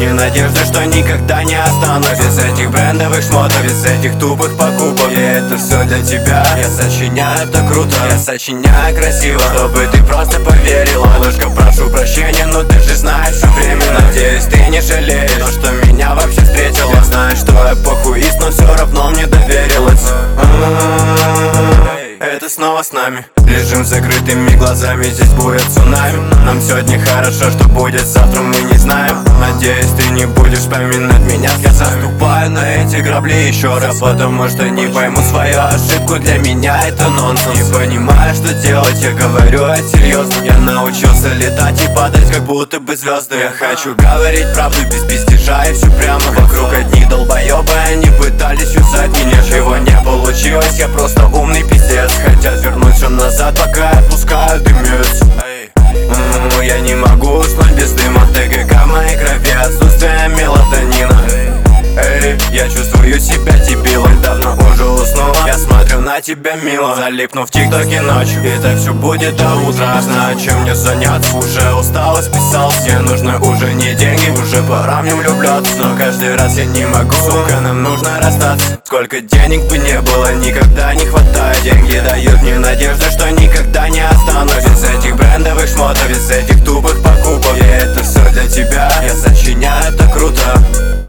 мне надежда, что никогда не останусь без этих брендовых шмоток, без этих тупых покупок. И это все для тебя. Я сочиняю это круто, я сочиняю красиво, чтобы ты просто поверила. Ложка, прошу прощения, но ты же знаешь, что время. Надеюсь, ты не жалеешь то, что меня вообще встретила. Я знаю, что эпохуист, но все равно мне доверилась. Это снова с нами. Лежим с закрытыми глазами, здесь будет цунами. Нам сегодня хорошо, что будет завтра, мы не знаем. Надеюсь, ты не будешь вспоминать меня. Я заступаю на эти грабли еще раз, потому что не пойму свою ошибку. Для меня это нонсенс. Не понимаю, что делать, я говорю это серьезно. Я научился летать и падать, как будто бы звезды. Я хочу говорить правду без пиздежа и все прямо. Вокруг одни долбоебы, они пытались юзать меня. Чего не получилось, я просто умный пиздец. Хотят вернуть все назад, пока отпускают дымец. Я не могу уснуть без дыма. ТГК в моей крови, отсутствие мелатонина. Я чувствую себя дебилом, давно уже уснула. Я смотрю на тебя мило, залипну в ТикТоке ночью. И так все будет до утра. Знаю, чем мне заняться, уже устал и списался. Мне нужны уже не деньги, уже пора мне влюбляться. Но каждый раз я не могу, сука, нам нужно расстаться. Сколько денег бы не было, никогда не хватает. Деньги дают мне надежду, что никогда не останусь без этих брендовых шмоток, без этих тупых покупок. И это все для тебя. Я сочиняю это круто.